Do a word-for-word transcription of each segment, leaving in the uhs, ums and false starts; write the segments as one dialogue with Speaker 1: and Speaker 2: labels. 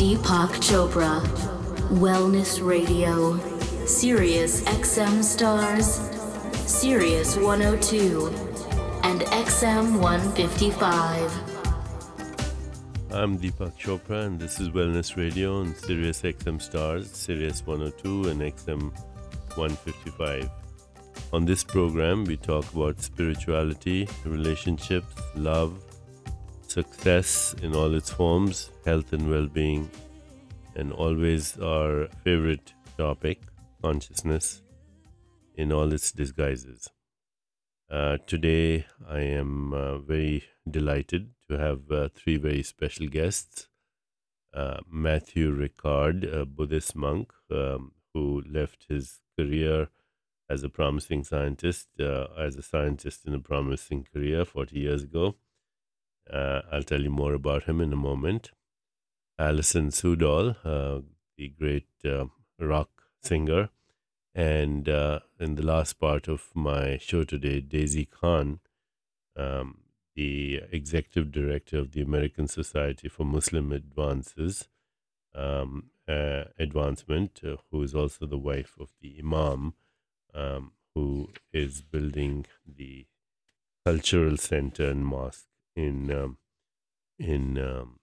Speaker 1: Deepak Chopra, Wellness Radio, Sirius X M Stars, Sirius one oh two, and X M one fifty-five.
Speaker 2: I'm Deepak Chopra, and this is Wellness Radio on Sirius X M Stars, Sirius one oh two, and X M one fifty-five. On this program, we talk about spirituality, relationships, love, success in all its forms, health and well-being, and always our favorite topic, consciousness in all its disguises. Uh, today, I am uh, very delighted to have uh, three very special guests. Uh, Matthew Ricard, a Buddhist monk um, who left his career as a promising scientist, uh, as a scientist in a promising career forty years ago. Uh, I'll tell you more about him in a moment. Alison Sudol, uh, the great uh, rock singer. And uh, in the last part of my show today, Daisy Khan, um, the executive director of the American Society for Muslim Advances, um, uh, Advancement, uh, who is also the wife of the Imam, um, who is building the cultural center and mosque in um, in um,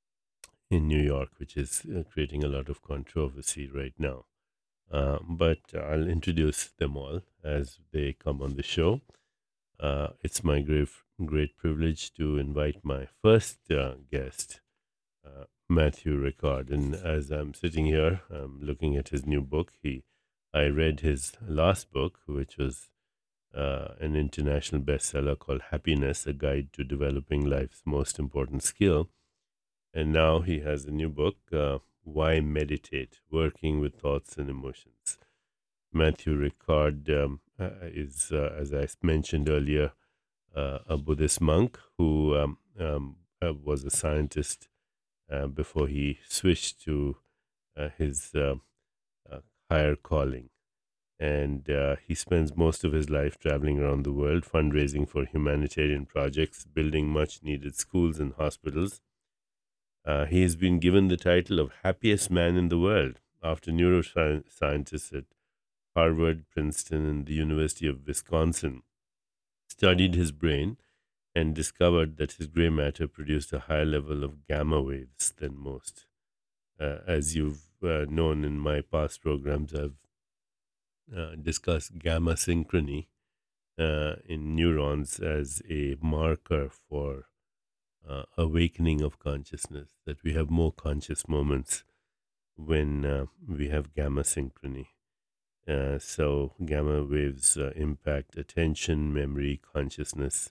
Speaker 2: in New York, which is uh, creating a lot of controversy right now. Uh, but I'll introduce them all as they come on the show. Uh, it's my great great privilege to invite my first uh, guest, uh, Matthew Ricard. And as I'm sitting here, I'm looking at his new book. He, I read his last book, which was uh, an international bestseller called Happiness, A Guide to Developing Life's Most Important Skill. And now he has a new book, uh, Why Meditate? Working with Thoughts and Emotions. Matthew Ricard um, uh, is, uh, as I mentioned earlier, uh, a Buddhist monk who um, um, uh, was a scientist uh, before he switched to uh, his uh, uh, higher calling. And uh, he spends most of his life traveling around the world, fundraising for humanitarian projects, building much needed schools and hospitals. Uh, he has been given the title of happiest man in the world after neuroscientists at Harvard, Princeton, and the University of Wisconsin studied his brain and discovered that his gray matter produced a higher level of gamma waves than most. Uh, as you've uh, known in my past programs, I've uh, discussed gamma synchrony uh, in neurons as a marker for uh, awakening of consciousness, that we have more conscious moments when uh, we have gamma synchrony. Uh, so gamma waves uh, impact attention, memory, consciousness,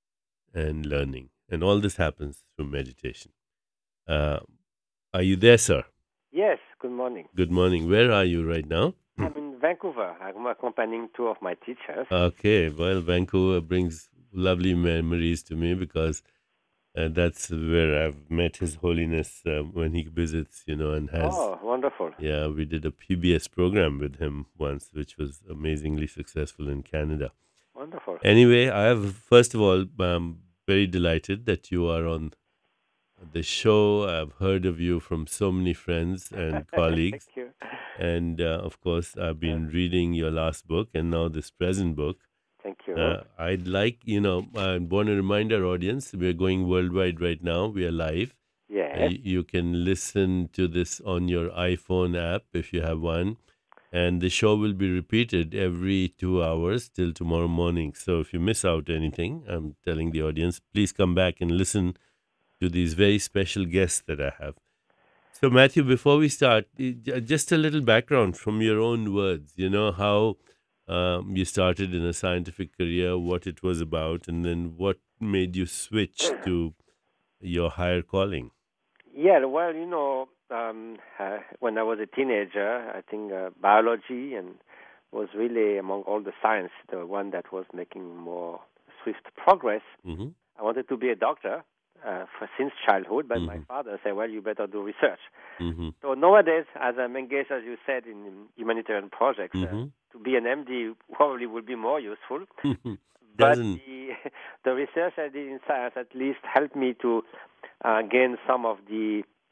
Speaker 2: and learning. And all this happens through meditation. Uh, are you there, sir?
Speaker 3: Yes, good morning.
Speaker 2: Good morning. Where are you right now?
Speaker 3: I'm in Vancouver. I'm accompanying two of my teachers.
Speaker 2: Okay, well, Vancouver brings lovely memories to me because uh, that's where I've met His Holiness uh, when he visits, you know, and has.
Speaker 3: Oh, wonderful.
Speaker 2: Yeah, we did a P B S program with him once, which was amazingly successful in Canada.
Speaker 3: Wonderful.
Speaker 2: Anyway, I have, first of all, I'm very delighted that you are on the show. I've heard of you from so many friends and colleagues.
Speaker 3: Thank you.
Speaker 2: And uh, of course, I've been reading your last book and now this present book.
Speaker 3: Thank you.
Speaker 2: Uh, I'd like, you know, I want to remind our audience, we're going worldwide right now. We are live.
Speaker 3: Yes.
Speaker 2: Uh, you can listen to this on your iPhone app if you have one. And the show will be repeated every two hours till tomorrow morning. So if you miss out anything, I'm telling the audience, please come back and listen to these very special guests that I have. So, Matthew, before we start, just a little background from your own words, you know, how um, you started in a scientific career, what it was about, and then what made you switch to your higher calling.
Speaker 3: Yeah, well, you know, um, uh, when I was a teenager, I think uh, biology and was really, among all the science, the one that was making more swift progress.
Speaker 2: Mm-hmm.
Speaker 3: I wanted to be a doctor. Uh, for, since childhood, but
Speaker 2: mm-hmm.
Speaker 3: my father said, well, you better do research.
Speaker 2: Mm-hmm.
Speaker 3: So nowadays, as I'm engaged, as you said, in humanitarian projects,
Speaker 2: mm-hmm.
Speaker 3: uh, to be an M D probably would be more useful.
Speaker 2: But
Speaker 3: the, the research I did in science at least helped me to uh, gain some of the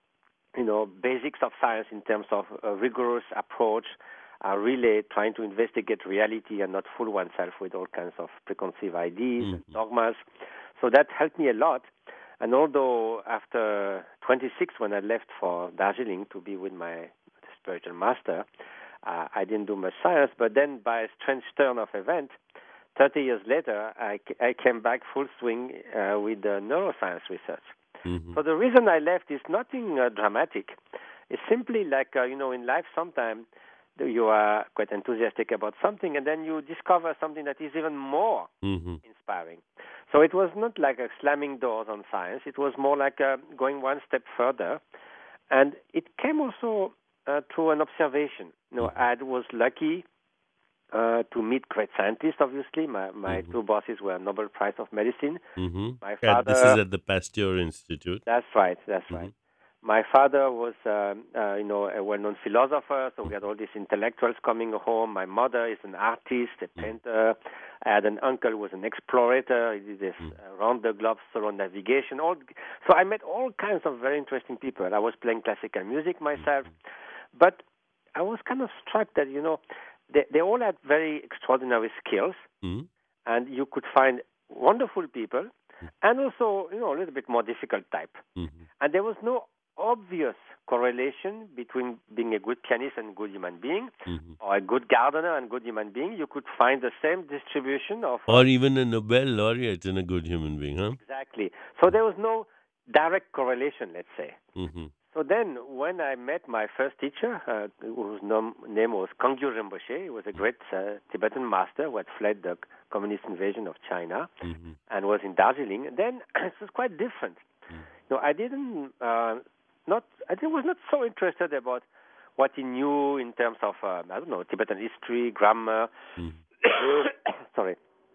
Speaker 3: you know, basics of science in terms of a rigorous approach, uh, really trying to investigate reality and not fool oneself with all kinds of preconceived ideas mm-hmm. and dogmas. So that helped me a lot. And although after twenty-six, when I left for Darjeeling to be with my spiritual master, uh, I didn't do much science, but then by a strange turn of event, thirty years later, I, I came back full swing uh, with the neuroscience research. Mm-hmm. So the reason I left is nothing uh, dramatic. It's simply like, uh, you know, in life sometimes you are quite enthusiastic about something and then you discover something that is even more mm-hmm. inspiring. So it was not like a slamming doors on science. It was more like uh, going one step further. And it came also uh, through an observation. You know, mm-hmm. I was lucky Uh, to meet great scientists, obviously. My my mm-hmm. two bosses were Nobel Prize of Medicine.
Speaker 2: Mm-hmm.
Speaker 3: My father.
Speaker 2: Uh, this is at the Pasteur Institute.
Speaker 3: That's right. That's mm-hmm. right. My father was, uh, uh, you know, a well-known philosopher. So we had all these intellectuals coming home. My mother is an artist, a mm-hmm. painter. I had an uncle who was an explorator. He did this mm-hmm. uh, round-the-globe solo navigation. All so I met all kinds of very interesting people. I was playing classical music myself, mm-hmm. but I was kind of struck that you know. They, they all had very extraordinary skills, mm-hmm. and you could find wonderful people, mm-hmm. and also, you know, a little bit more difficult type. Mm-hmm. And there was no obvious correlation between being a good pianist and a good human being, mm-hmm. or a good gardener and good human being. You could find the same distribution of...
Speaker 2: Or even a Nobel laureate and a good human being, huh?
Speaker 3: Exactly. So there was no direct correlation, let's say. Mm-hmm. So then, when I met my first teacher, uh, whose nom- name was Kangyu Rinpoche, he was a great uh, Tibetan master who had fled the communist invasion of China mm-hmm. and was in Darjeeling, then it was quite different. Mm-hmm. You know, I didn't, uh, not, I was not so interested about what he knew in terms of, uh, I don't know, Tibetan history, grammar. Mm-hmm. Sorry,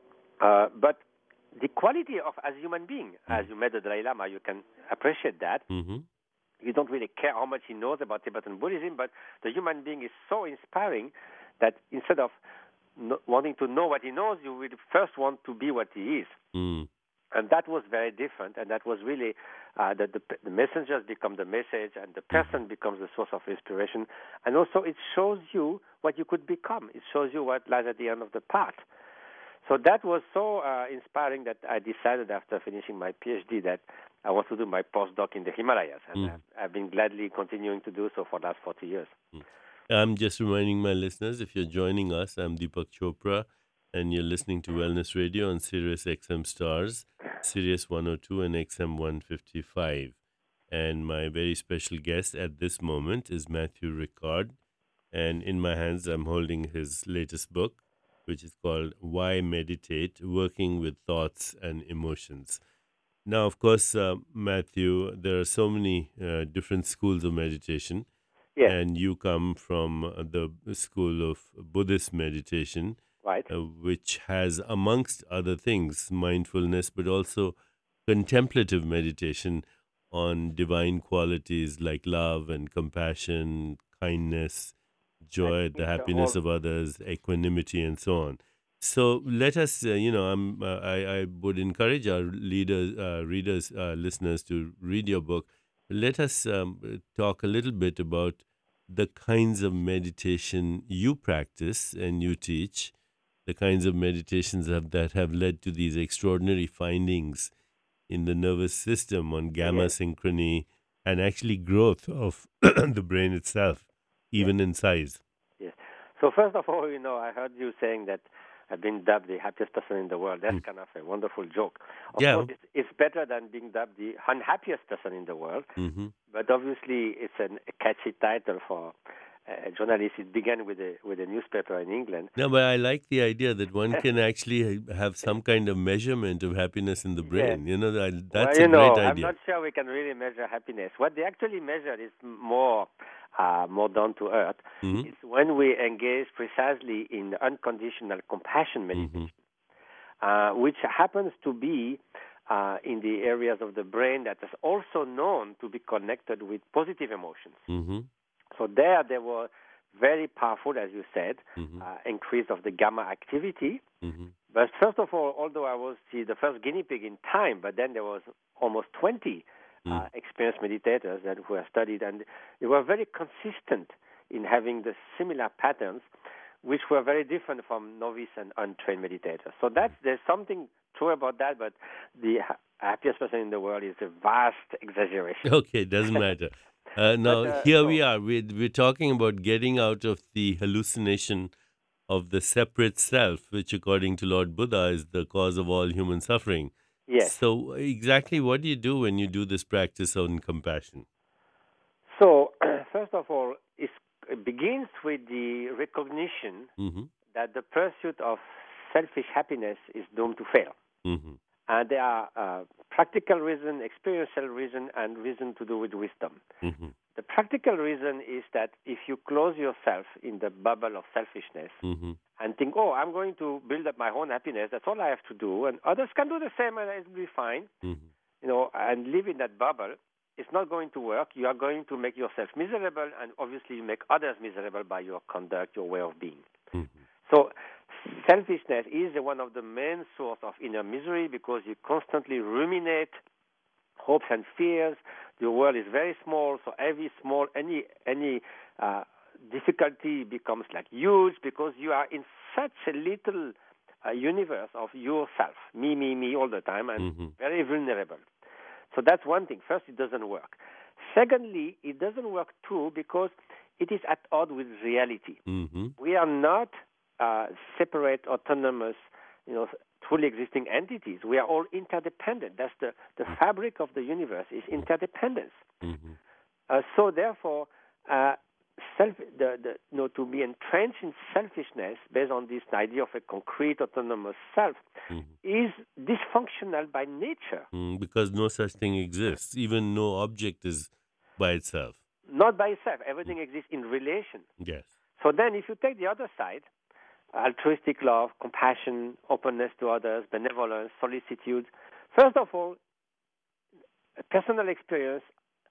Speaker 3: uh, but the quality of as a human being, mm-hmm. as you met the Dalai Lama, you can appreciate that. Mm-hmm. You don't really care how much he knows about Tibetan Buddhism, but the human being is so inspiring that instead of no, wanting to know what he knows, you will first want to be what he is. Mm. And that was very different, and that was really uh, that the, the messengers become the message, and the person becomes the source of inspiration. And also it shows you what you could become. It shows you what lies at the end of the path. So that was so uh, inspiring that I decided after finishing my PhD that I want to do my postdoc in the Himalayas. And mm. I've, I've been gladly continuing to do so for the last forty years.
Speaker 2: Mm. I'm just reminding my listeners, if you're joining us, I'm Deepak Chopra, and you're listening to Wellness Radio on Sirius X M Stars, Sirius one oh two and X M one fifty-five. And my very special guest at this moment is Matthew Ricard. And in my hands, I'm holding his latest book, which is called Why Meditate? Working with Thoughts and Emotions. Now, of course, uh, Matthew, there are so many uh, different schools of meditation.
Speaker 3: Yes.
Speaker 2: And you come from uh, the school of Buddhist meditation,
Speaker 3: right?
Speaker 2: Uh, which has, amongst other things, mindfulness, but also contemplative meditation on divine qualities like love and compassion, kindness, joy, the happiness of others, equanimity, and so on. So let us, uh, you know, I'm, uh, I, I would encourage our leaders, uh, readers, uh, listeners to read your book. Let us um, talk a little bit about the kinds of meditation you practice and you teach, the kinds of meditations have, that have led to these extraordinary findings in the nervous system on gamma yes. synchrony and actually growth of the brain itself, even yes. in size.
Speaker 3: Yes. So first of all, you know, I heard you saying that I've been dubbed the happiest person in the world. That's mm. kind of a wonderful joke. Of
Speaker 2: yeah.
Speaker 3: course, it's, it's better than being dubbed the unhappiest person in the world. Mm-hmm. But obviously, it's an, a catchy title for a journalist. It began with a with a newspaper in England.
Speaker 2: No, but I like the idea that one can actually have some kind of measurement of happiness in the brain. Yeah. You know, that, that's
Speaker 3: well, you
Speaker 2: a
Speaker 3: know,
Speaker 2: great idea.
Speaker 3: I'm not sure we can really measure happiness. What they actually measure is more uh, more down to earth. Mm-hmm. It's when we engage precisely in unconditional compassion meditation, mm-hmm. uh, which happens to be uh, in the areas of the brain that is also known to be connected with positive emotions. Mm-hmm. So there, they were very powerful, as you said, mm-hmm. uh, increase of the gamma activity. Mm-hmm. But first of all, although I was the, the first guinea pig in time, but then there was almost twenty uh, experienced meditators that who have studied, and they were very consistent in having the similar patterns, which were very different from novice and untrained meditators. So that's there's something true about that, but the ha- happiest person in the world is a vast exaggeration.
Speaker 2: Okay, doesn't matter. Uh, now,
Speaker 3: But, uh,
Speaker 2: here
Speaker 3: so-
Speaker 2: we are. We're, we're talking about getting out of the hallucination of the separate self, which, according to Lord Buddha, is the cause of all human suffering.
Speaker 3: Yes.
Speaker 2: So, exactly what do you do when you do this practice on compassion?
Speaker 3: So, first of all, it's, it begins with the recognition
Speaker 2: Mm-hmm.
Speaker 3: that the pursuit of selfish happiness is doomed to fail.
Speaker 2: Mm-hmm.
Speaker 3: And there are uh, practical reason, experiential reason, and reason to do with wisdom.
Speaker 2: Mm-hmm.
Speaker 3: The practical reason is that if you close yourself in the bubble of selfishness
Speaker 2: Mm-hmm.
Speaker 3: and think, oh, I'm going to build up my own happiness, that's all I have to do, and others can do the same and it'll be fine,
Speaker 2: Mm-hmm.
Speaker 3: you know, and live in that bubble, it's not going to work. You are going to make yourself miserable, and obviously you make others miserable by your conduct, your way of being.
Speaker 2: Mm-hmm.
Speaker 3: So selfishness is one of the main source of inner misery because you constantly ruminate hopes and fears. The world is very small, so every small, any any uh, difficulty becomes like huge because you are in such a little uh, universe of yourself, me, me, me, all the time, and
Speaker 2: Mm-hmm.
Speaker 3: very vulnerable. So that's one thing. First, it doesn't work. Secondly, it doesn't work too because it is at odds with reality.
Speaker 2: Mm-hmm.
Speaker 3: We are not uh, separate, autonomous, you know, truly existing entities. We are all interdependent. That's the, the fabric of the universe is interdependence.
Speaker 2: Mm-hmm.
Speaker 3: Uh, so therefore, uh, self, the, the, you know, to be entrenched in selfishness based on this idea of a concrete autonomous self
Speaker 2: Mm-hmm.
Speaker 3: is dysfunctional by nature,
Speaker 2: Mm, because no such thing exists. Even no object is by itself.
Speaker 3: not by itself. Everything exists in relation.
Speaker 2: Yes.
Speaker 3: So then if you take the other side, altruistic love, compassion, openness to others, benevolence, solicitude, first of all, personal experience,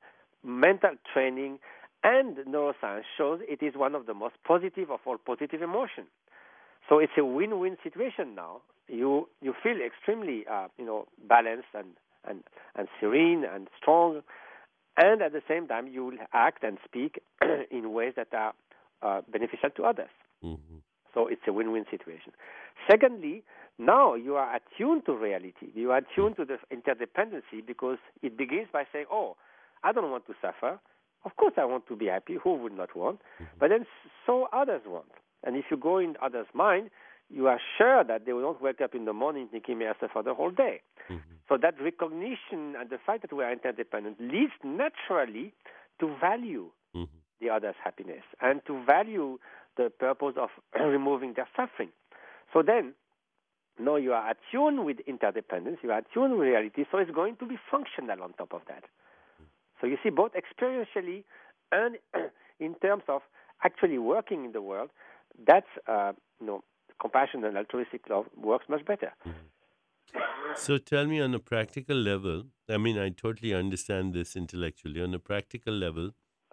Speaker 3: mental training, and neuroscience shows it is one of the most positive of all positive emotions. So it's a win-win situation now. You you feel extremely uh, you know balanced and, and, and serene and strong, and at the same time you will act and speak in ways that are uh, beneficial to others.
Speaker 2: Mm-hmm.
Speaker 3: So it's a win-win situation. Secondly, now you are attuned to reality. You are attuned to the interdependency because it begins by saying, oh, I don't want to suffer. Of course I want to be happy. Who would not want? Mm-hmm. But then so others want. And if you go in others' mind, you are sure that they will not wake up in the morning thinking, may I suffer the whole day. Mm-hmm. So that recognition and the fact that we are interdependent leads naturally to value mm-hmm. the other's happiness and to value the purpose of removing their suffering. So then, now you are attuned with interdependence, you are attuned with reality, so it's going to be functional on top of that. Mm-hmm. So you see, both experientially and in terms of actually working in the world, that's, uh, you know, compassion and altruistic love works much better.
Speaker 2: Mm-hmm. So tell me, on a practical level, I mean, I totally understand this intellectually. On a practical level,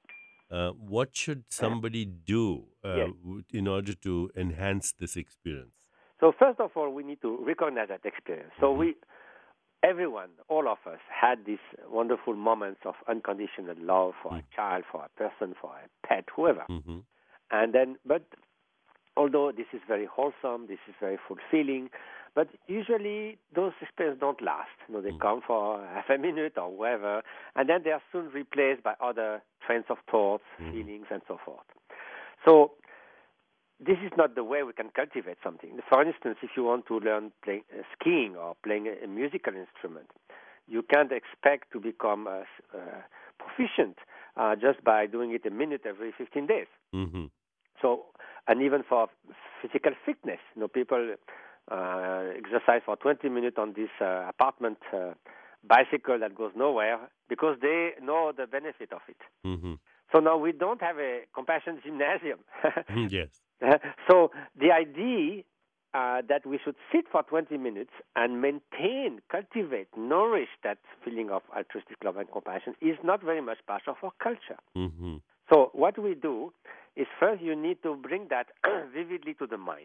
Speaker 2: uh, what should somebody do uh,
Speaker 3: yes.
Speaker 2: in order to enhance this experience?
Speaker 3: So first of all, we need to recognize that experience. So mm-hmm. we, everyone, all of us, had these wonderful moments of unconditional love for mm-hmm. a child, for a person, for a pet, whoever. Mm-hmm. And then, but although this is very wholesome, this is very fulfilling, but usually those experiences don't last. You know, they mm-hmm. come for half a minute or whatever, and then they are soon replaced by other trains of thoughts, mm-hmm. feelings, and so forth. So this is not the way we can cultivate something. For instance, if you want to learn playing, uh, skiing or playing a, a musical instrument, you can't expect to become uh, uh, proficient uh, just by doing it a minute every fifteen days. Mm-hmm. So, and even for physical fitness, you know, people uh, exercise for twenty minutes on this uh, apartment uh, bicycle that goes nowhere because they know the benefit of it. Mm-hmm. So now we don't have a compassion gymnasium.
Speaker 2: Yes.
Speaker 3: So the idea uh, that we should sit for twenty minutes and maintain, cultivate, nourish that feeling of altruistic love and compassion is not very much part of our culture. Mm-hmm. So what we do is first you need to bring that vividly to the mind.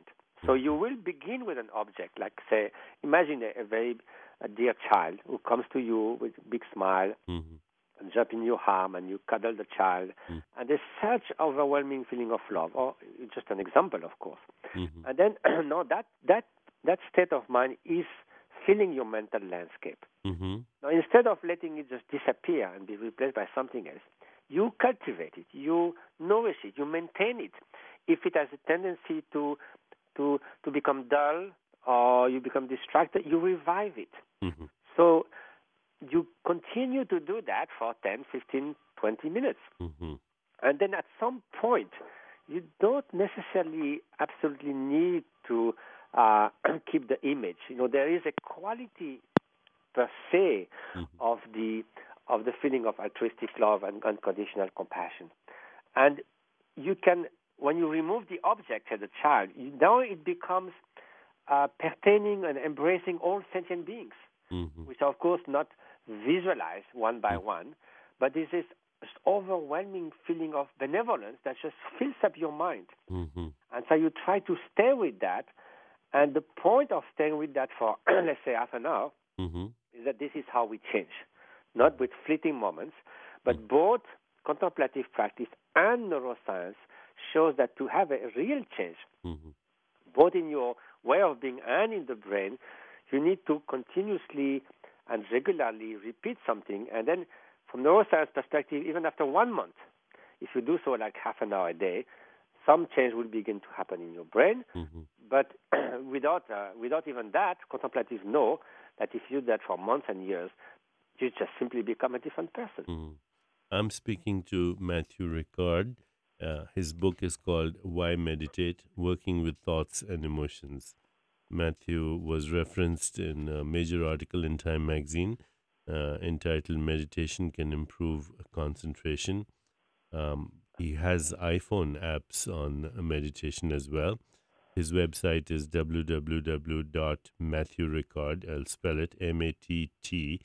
Speaker 3: So you will begin with an object, like say, imagine a, a very a dear child who comes to you with a big smile,
Speaker 2: Mm-hmm.
Speaker 3: and jump in your arm, and you cuddle the child,
Speaker 2: Mm-hmm.
Speaker 3: and there's such overwhelming feeling of love. Or it's just an example, of course.
Speaker 2: Mm-hmm.
Speaker 3: And then, no, that that that state of mind is filling your mental landscape.
Speaker 2: Mm-hmm.
Speaker 3: Now, instead of letting it just disappear and be replaced by something else, you cultivate it, you nourish it, you maintain it. If it has a tendency to to to become dull or you become distracted, you revive it.
Speaker 2: Mm-hmm.
Speaker 3: So you continue to do that for ten, fifteen, twenty minutes.
Speaker 2: Mm-hmm.
Speaker 3: And then at some point, you don't necessarily absolutely need to uh, keep the image. You know, there is a quality per se
Speaker 2: Mm-hmm.
Speaker 3: of the of the feeling of altruistic love and unconditional compassion. And you can, when you remove the object as a child, you, now it becomes uh, pertaining and embracing all sentient beings,
Speaker 2: Mm-hmm.
Speaker 3: which are, of course, not visualized one by
Speaker 2: Mm-hmm.
Speaker 3: one, but this is this overwhelming feeling of benevolence that just fills up your mind.
Speaker 2: Mm-hmm.
Speaker 3: And so you try to stay with that. And the point of staying with that for, let's say, half an hour
Speaker 2: Mm-hmm.
Speaker 3: is that this is how we change, not with fleeting moments, but both contemplative practice and neuroscience shows that to have a real change,
Speaker 2: Mm-hmm.
Speaker 3: both in your way of being and in the brain, you need to continuously and regularly repeat something. And then from neuroscience perspective, even after one month, if you do so like half an hour a day, some change will begin to happen in your brain.
Speaker 2: Mm-hmm.
Speaker 3: But without uh, without even that, contemplatives know that if you do that for months and years, you just simply become a different person.
Speaker 2: Mm-hmm. I'm speaking to Matthew Ricard. Uh, his book is called Why Meditate? Working with Thoughts and Emotions. Matthew was referenced in a major article in Time magazine uh, entitled Meditation Can Improve Concentration. Um, he has iPhone apps on meditation as well. His website is w w w dot matthew ricard, I'll spell it M A T T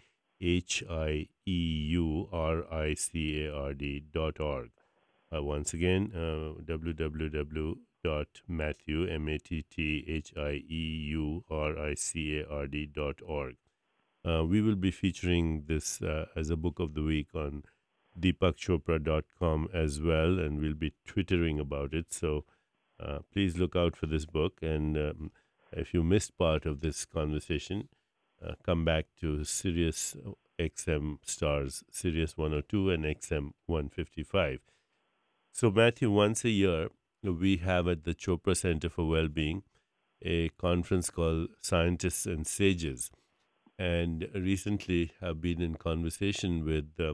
Speaker 2: H I E U R I C A R D dot org. Uh, once again, uh, w w w dot matthew, M A T T H I E U R I C A R D dot org. Uh, we will be featuring this uh, as a book of the week on deepak chopra dot com as well, and we'll be twittering about it. So uh, please look out for this book. And um, if you missed part of this conversation, uh, come back to Sirius X M Stars, Sirius one oh two and X M one fifty-five. So, Matthew, once a year, we have at the Chopra Center for Wellbeing a conference called Scientists and Sages. And recently, I've been in conversation with uh,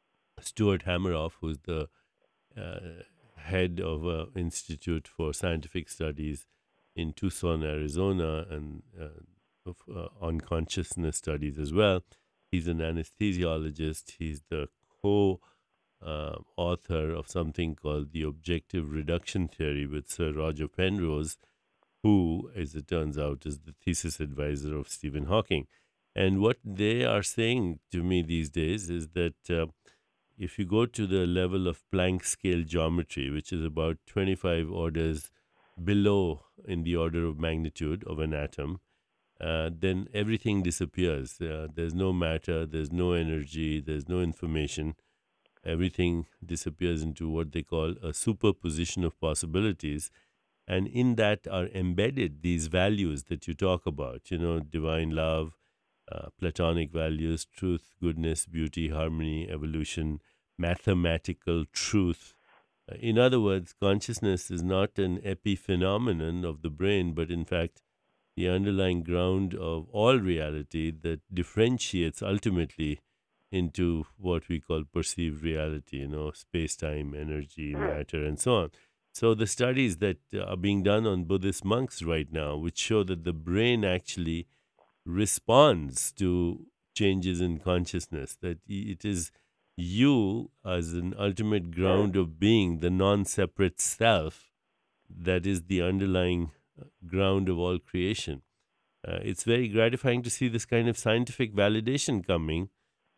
Speaker 2: Stuart Hameroff, who's the uh, head of an institute for scientific studies in Tucson, Arizona, and uh, of uh, on consciousness studies as well. He's an anesthesiologist. He's the co uh, author of something called the Objective Reduction Theory with Sir Roger Penrose, who, as it turns out, is the thesis advisor of Stephen Hawking. And what they are saying to me these days is that uh, if you go to the level of Planck scale geometry, which is about twenty-five orders below in the order of magnitude of an atom, uh, then everything disappears. Uh, there's no matter, there's no energy, there's no information. Everything disappears into what they call a superposition of possibilities. And in that are embedded these values that you talk about, you know, divine love, uh, platonic values, truth, goodness, beauty, harmony, evolution, mathematical truth. Uh, in other words, consciousness is not an epiphenomenon of the brain, but in fact, the underlying ground of all reality that differentiates ultimately into what we call perceived reality, you know, space-time, energy, matter, and so on. So the studies that are being done on Buddhist monks right now, which show that the brain actually responds to changes in consciousness, that it is you as an ultimate ground of being, the non-separate self, that is the underlying ground of all creation. Uh, it's very gratifying to see this kind of scientific validation coming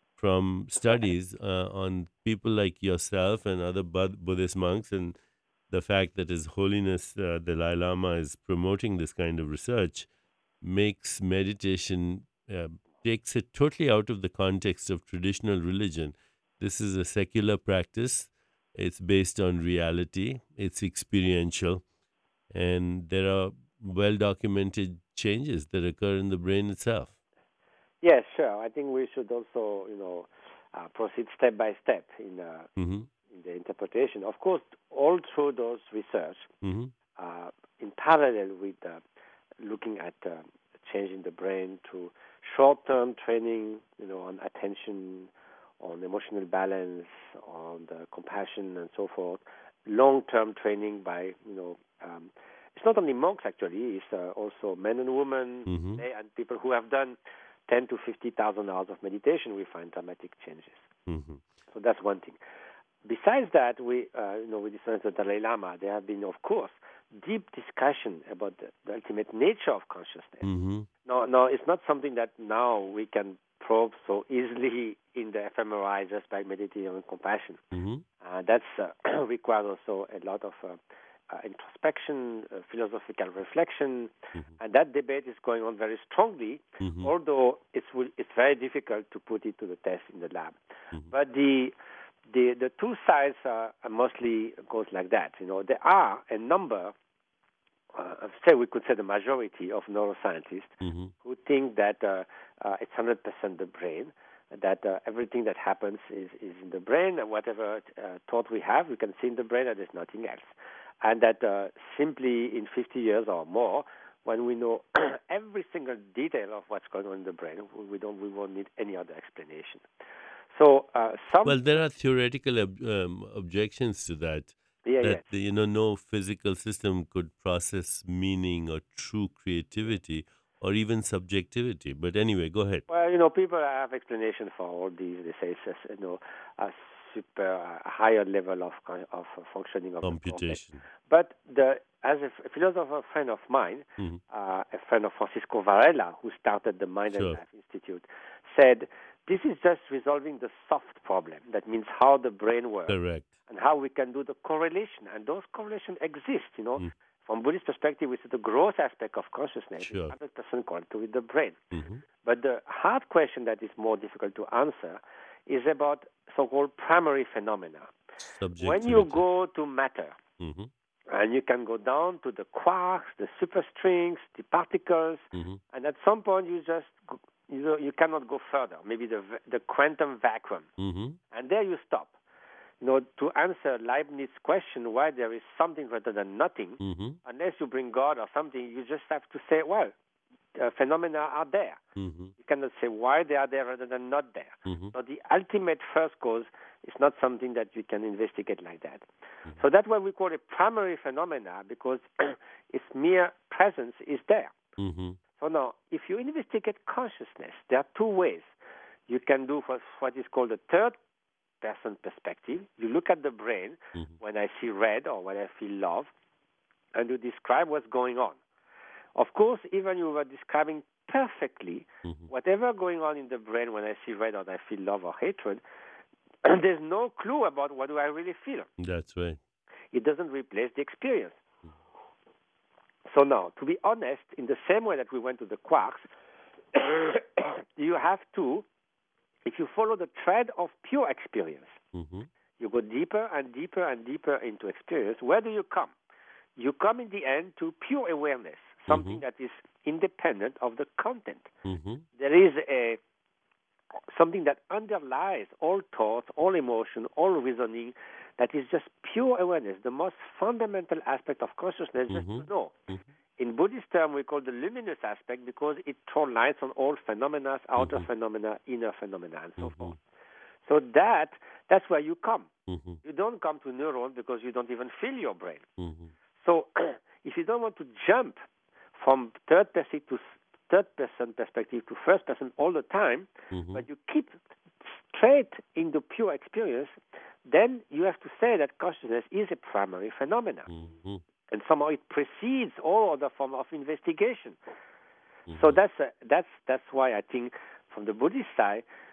Speaker 2: from studies uh, on people like yourself and other Bud- Buddhist monks, and the fact that His Holiness uh, the Dalai Lama is promoting this kind of research makes meditation, uh, takes it totally out of the context of traditional religion. This is a secular practice. It's based on reality. It's experiential. And there are well documented changes that occur in the brain itself.
Speaker 3: Yes, sure. I think we should also, you know, uh, proceed step by step in, uh,
Speaker 2: Mm-hmm.
Speaker 3: in the interpretation. Of course, all through those research,
Speaker 2: Mm-hmm.
Speaker 3: uh, in parallel with uh, looking at uh, change in the brain to short-term training, you know, on attention, on emotional balance, on the compassion, and so forth. Long-term training by, you know, um, it's not only monks actually; it's uh, also men and women,
Speaker 2: Mm-hmm.
Speaker 3: lay and people who have done ten to fifty thousand hours of meditation. We find dramatic changes.
Speaker 2: Mm-hmm.
Speaker 3: So that's one thing. Besides that, we, uh, you know, with the the Dalai Lama, there have been, of course, deep discussion about the, the ultimate nature of consciousness.
Speaker 2: Mm-hmm.
Speaker 3: No, no, it's not something that now we can probe so easily in the fMRI just by meditating on compassion.
Speaker 2: Mm-hmm.
Speaker 3: Uh, that's uh, requires also a lot of uh, uh, introspection, uh, philosophical reflection,
Speaker 2: Mm-hmm.
Speaker 3: and that debate is going on very strongly.
Speaker 2: Mm-hmm.
Speaker 3: Although it's it's very difficult to put it to the test in the lab.
Speaker 2: Mm-hmm.
Speaker 3: But the the the two sides are, are mostly goes like that. You know, there are a number. Uh, say we could say the majority of neuroscientists
Speaker 2: Mm-hmm.
Speaker 3: who think that uh, uh, it's one hundred percent the brain, that uh, everything that happens is, is in the brain, and whatever uh, thought we have, we can see in the brain, and there's nothing else. And that uh, simply in fifty years or more, when we know every single detail of what's going on in the brain, we don't, we won't need any other explanation. So uh, some,
Speaker 2: Well, there are theoretical ob- um, objections to that.
Speaker 3: yeah,
Speaker 2: That
Speaker 3: yes.
Speaker 2: the, you know, no physical system could process meaning or true creativity or even subjectivity. But anyway, go ahead.
Speaker 3: Well, you know, people have explanation for all these. They say it's, you know, a super a higher level of of functioning of the cortex.
Speaker 2: Computation.
Speaker 3: But the as a philosopher friend of mine,
Speaker 2: Mm-hmm.
Speaker 3: uh, a friend of Francisco Varela, who started the Mind
Speaker 2: Sure.
Speaker 3: and Life Institute, said this is just resolving the soft problem. That means how the brain works
Speaker 2: Correct.
Speaker 3: and how we can do the correlation, and those correlations exist. You know,
Speaker 2: Mm.
Speaker 3: from Buddhist perspective, we see the gross aspect of consciousness
Speaker 2: Sure.
Speaker 3: is one hundred percent connected with the brain.
Speaker 2: Mm-hmm.
Speaker 3: But the hard question that is more difficult to answer is about so-called primary phenomena.
Speaker 2: Subjectivity.
Speaker 3: When you go to matter,
Speaker 2: Mm-hmm.
Speaker 3: and you can go down to the quarks, the superstrings, the particles,
Speaker 2: Mm-hmm.
Speaker 3: and at some point you just go, you know, you cannot go further. Maybe the the quantum vacuum,
Speaker 2: Mm-hmm.
Speaker 3: and there you stop. You know, to answer Leibniz's question why there is something rather than nothing,
Speaker 2: Mm-hmm.
Speaker 3: unless you bring God or something, you just have to say, well, uh, phenomena are there.
Speaker 2: Mm-hmm.
Speaker 3: You cannot say why they are there rather than not there.
Speaker 2: Mm-hmm.
Speaker 3: So the ultimate first cause is not something that you can investigate like that. Mm-hmm. So that's why we call it primary phenomena, because its mere presence is there.
Speaker 2: Mm-hmm.
Speaker 3: So now, if you investigate consciousness, there are two ways. You can do what is called a third person perspective. You look at the brain
Speaker 2: Mm-hmm.
Speaker 3: when I see red or when I feel love, and you describe what's going on. Of course, even you were describing perfectly
Speaker 2: Mm-hmm.
Speaker 3: whatever going on in the brain when I see red or I feel love or hatred, there's no clue about what do I really feel.
Speaker 2: That's right.
Speaker 3: It doesn't replace the experience. So now, to be honest, in the same way that we went to the quarks, you have to, if you follow the thread of pure experience,
Speaker 2: Mm-hmm.
Speaker 3: you go deeper and deeper and deeper into experience, where do you come? You come in the end to pure awareness, something
Speaker 2: Mm-hmm.
Speaker 3: that is independent of the content.
Speaker 2: Mm-hmm.
Speaker 3: There is a something that underlies all thought, all emotion, all reasoning, that is just pure awareness, the most fundamental aspect of consciousness, just
Speaker 2: Mm-hmm.
Speaker 3: to know.
Speaker 2: Mm-hmm.
Speaker 3: In Buddhist term, we call the luminous aspect because it throws lights on all phenomena, outer
Speaker 2: Mhm.
Speaker 3: phenomena, inner phenomena, and so
Speaker 2: Mhm.
Speaker 3: forth. So that that's where you come.
Speaker 2: Mm-hmm.
Speaker 3: You don't come to neuron because you don't even feel your brain.
Speaker 2: Mm-hmm.
Speaker 3: So if you don't want to jump from third person to third person perspective to first person all the time,
Speaker 2: Mm-hmm.
Speaker 3: but you keep straight into pure experience, then you have to say that consciousness is a primary phenomena.
Speaker 2: Mm-hmm.
Speaker 3: And somehow it precedes all other form of investigation.
Speaker 2: Mm-hmm.
Speaker 3: So that's a, that's that's why I think from the Buddhist side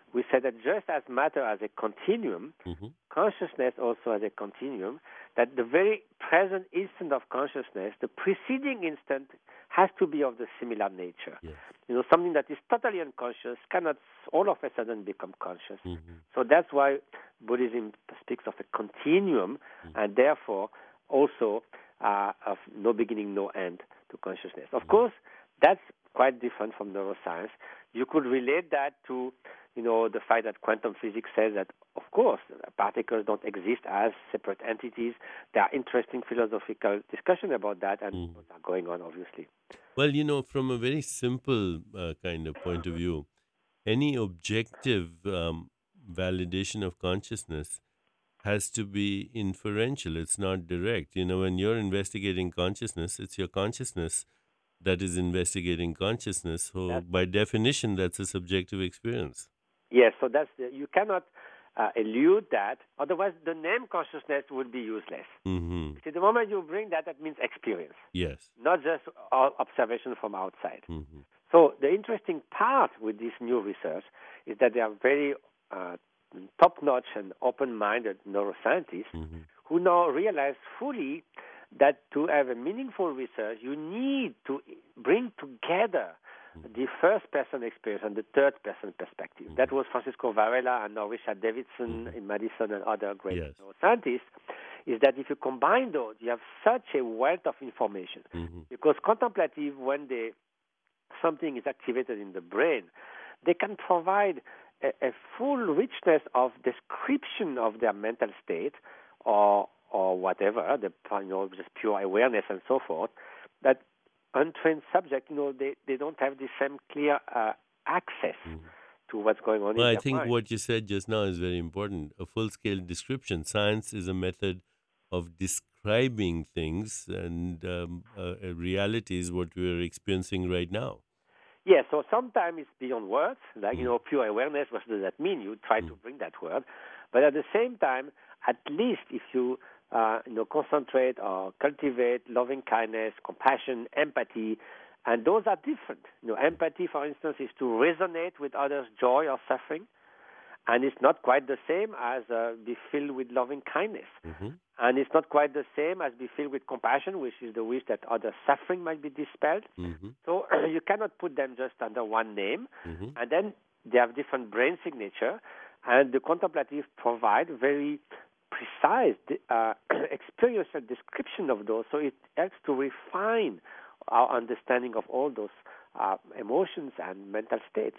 Speaker 3: we said that just as matter as a continuum,
Speaker 2: Mm-hmm.
Speaker 3: consciousness also as a continuum, that the very present instant of consciousness, the preceding instant, has to be of the similar nature.
Speaker 2: Yes.
Speaker 3: You know, something that is totally unconscious cannot all of a sudden become conscious.
Speaker 2: Mm-hmm.
Speaker 3: So that's why Buddhism speaks of a continuum,
Speaker 2: Mm-hmm.
Speaker 3: and therefore also uh, of no beginning, no end to consciousness. Of course, that's quite different from neuroscience. You could relate that to, you know, the fact that quantum physics says that, of course, particles don't exist as separate entities. There are interesting philosophical discussion about that, and
Speaker 2: Mm.
Speaker 3: those are going on, obviously.
Speaker 2: Well, you know, from a very simple uh, kind of point of view, any objective um, validation of consciousness has to be inferential. It's not direct. You know, when you're investigating consciousness, it's your consciousness that is investigating consciousness. So,
Speaker 3: That's,
Speaker 2: by definition, that's a subjective experience.
Speaker 3: yes, so that's the, you cannot uh, elude that. Otherwise, the name consciousness would be useless.
Speaker 2: Mm-hmm.
Speaker 3: See, the moment you bring that, that means experience,
Speaker 2: Yes.
Speaker 3: not just o- observation from outside.
Speaker 2: Mm-hmm.
Speaker 3: So the interesting part with this new research is that they are very uh, top-notch and open-minded neuroscientists
Speaker 2: Mm-hmm.
Speaker 3: who now realize fully that to have a meaningful research, you need to bring together the first-person experience and the third-person perspective.
Speaker 2: Mm-hmm.
Speaker 3: That was Francisco Varela and now Richard Davidson
Speaker 2: Mm-hmm.
Speaker 3: in Madison and other great
Speaker 2: Yes.
Speaker 3: neuroscientists, is that if you combine those, you have such a wealth of information.
Speaker 2: Mm-hmm.
Speaker 3: Because contemplative, when they something is activated in the brain, they can provide a, a full richness of description of their mental state or or whatever, the you know, just pure awareness and so forth, that untrained subject, you know, they, they don't have the same clear uh, access
Speaker 2: Mm-hmm.
Speaker 3: to what's going on
Speaker 2: Well,
Speaker 3: in
Speaker 2: I
Speaker 3: their
Speaker 2: think
Speaker 3: mind.
Speaker 2: what you said just now is very important. A full scale description. Science is a method of describing things, and um, uh, uh, reality is what we're experiencing right now.
Speaker 3: Yeah, so sometimes it's beyond words, like, you
Speaker 2: Mm.
Speaker 3: know, pure awareness, what does that mean? You try
Speaker 2: Mm.
Speaker 3: to bring that word. But at the same time, at least if you, uh, you know, concentrate or cultivate loving kindness, compassion, empathy, and those are different. You know, empathy, for instance, is to resonate with others' joy or suffering, and it's not quite the same as uh, be filled with loving kindness.
Speaker 2: Mm-hmm.
Speaker 3: And it's not quite the same as be filled with compassion, which is the wish that other suffering might be dispelled.
Speaker 2: Mm-hmm.
Speaker 3: So you cannot put them just under one name.
Speaker 2: Mm-hmm.
Speaker 3: And then they have different brain signature. And the contemplative provide very precise uh, experiential description of those. So it helps to refine our understanding of all those uh, emotions and mental states.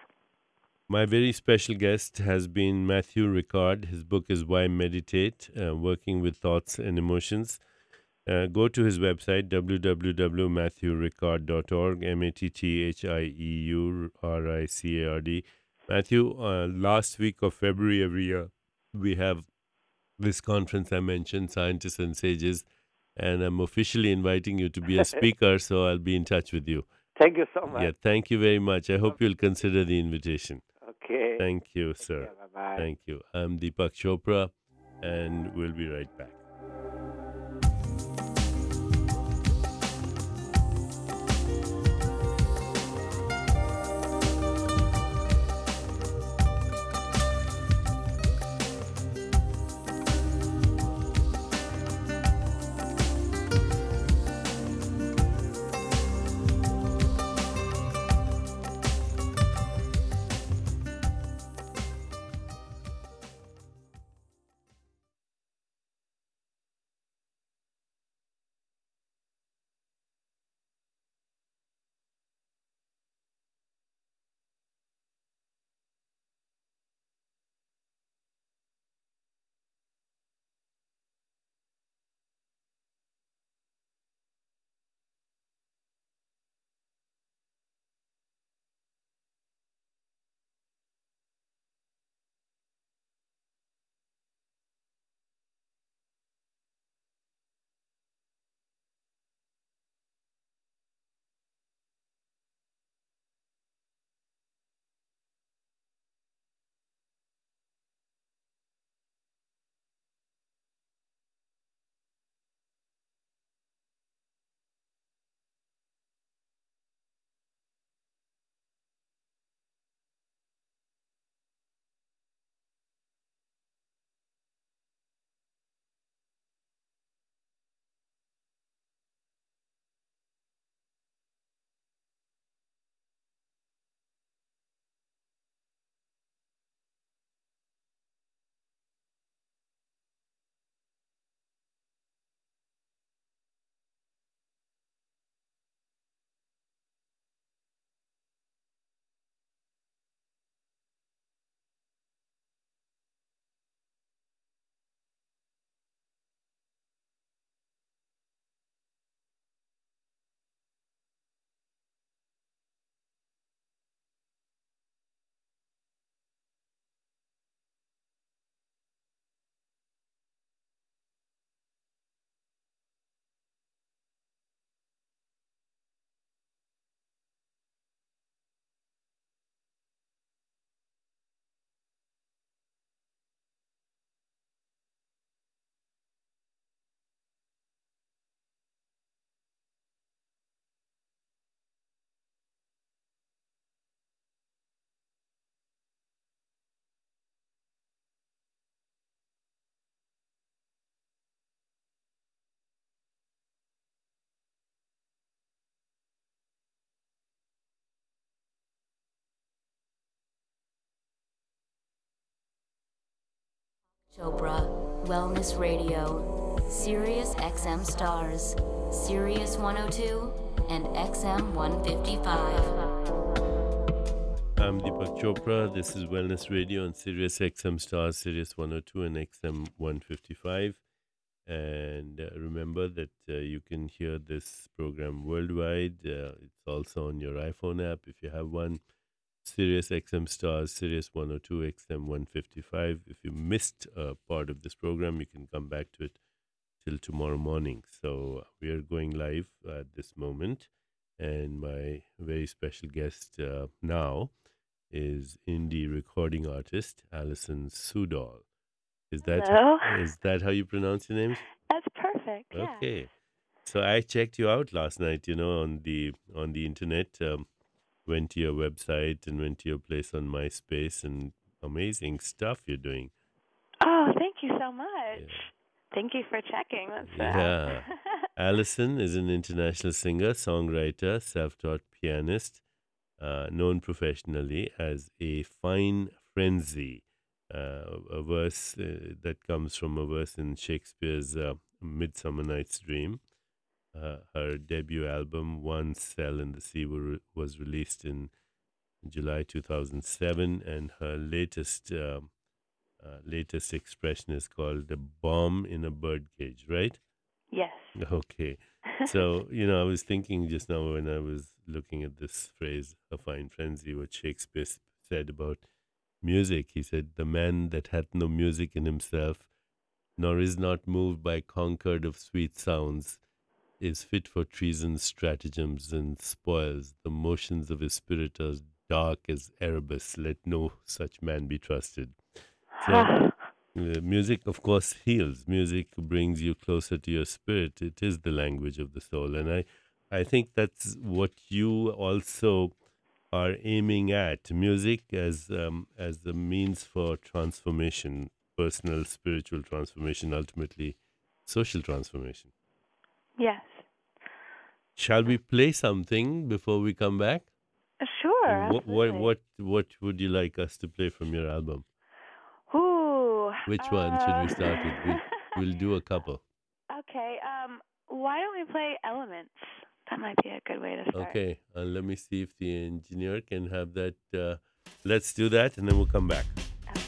Speaker 2: My very special guest has been Matthew Ricard. His book is Why Meditate, uh, Working with Thoughts and Emotions. Uh, go to his website, w w w dot matthew ricard dot org, M A T T H I E U R I C A R D. Matthew, uh, last week of February every year, we have this conference I mentioned, Scientists and Sages, and I'm officially inviting you to be a speaker, so I'll be in touch with you.
Speaker 3: Thank you so much.
Speaker 2: Yeah, thank you very much. I hope you'll consider the invitation.
Speaker 3: Okay.
Speaker 2: Thank you, sir.
Speaker 3: Yeah, bye-bye.
Speaker 2: Thank you. I'm Deepak Chopra, and we'll be right back.
Speaker 1: Chopra, Wellness Radio, Sirius X M Stars, Sirius one oh two, and X M one fifty-five.
Speaker 2: I'm Deepak Chopra. This is Wellness Radio on Sirius X M Stars, Sirius one oh two and X M one fifty-five. And uh, remember that uh, you can hear this program worldwide. Uh, it's also on your iPhone app if you have one. Sirius X M Stars, Sirius one oh two, X M one fifty-five. If you missed uh, part of this program, you can come back to it till tomorrow morning. So we are going live at this moment. And my very special guest uh, now is indie recording artist Alison Sudol. Is that
Speaker 4: Hello.
Speaker 2: is that how you pronounce your name?
Speaker 4: That's perfect. Yeah.
Speaker 2: Okay. So I checked you out last night, you know, on the on the internet. Um, went to your website and went to your place on MySpace, and amazing stuff you're doing.
Speaker 4: Oh, thank you so much.
Speaker 2: Yeah.
Speaker 4: Thank you for checking. That's
Speaker 2: Yeah.
Speaker 4: uh,
Speaker 2: Alison is an international singer, songwriter, self-taught pianist, uh, known professionally as A Fine Frenzy, uh, a verse uh, that comes from a verse in Shakespeare's uh, Midsummer Night's Dream. Uh, her debut album, One Cell in the Sea, were, was released in July two thousand seven, and her latest uh, uh, latest expression is called "The Bomb in a Birdcage," right?
Speaker 4: yes.
Speaker 2: Okay. So, you know, I was thinking just now when I was looking at this phrase, "a fine frenzy," what Shakespeare s- said about music. He said, "The man that hath no music in himself, nor is not moved by concord of sweet sounds, is fit for treason, stratagems, and spoils. The motions of his spirit are dark as Erebus. Let no such man be trusted." So, uh, music, of course, heals. Music brings you closer to your spirit. It is the language of the soul. And I, I think that's what you also are aiming at. Music as um, as the means for transformation, personal, spiritual transformation, ultimately social transformation.
Speaker 4: Yes.
Speaker 2: Shall we play something before we come back?
Speaker 4: Sure.
Speaker 2: What, what
Speaker 4: absolutely.
Speaker 2: what what would you like us to play from your album?
Speaker 4: Ooh.
Speaker 2: Which one should we
Speaker 4: uh,
Speaker 2: start with? We'll, we'll do a couple.
Speaker 4: Okay. Um. Why don't we play Elements? That might be a good way to start.
Speaker 2: Okay, uh, let me see if the engineer can have that. Uh, let's do that, and then we'll come back.
Speaker 4: Okay.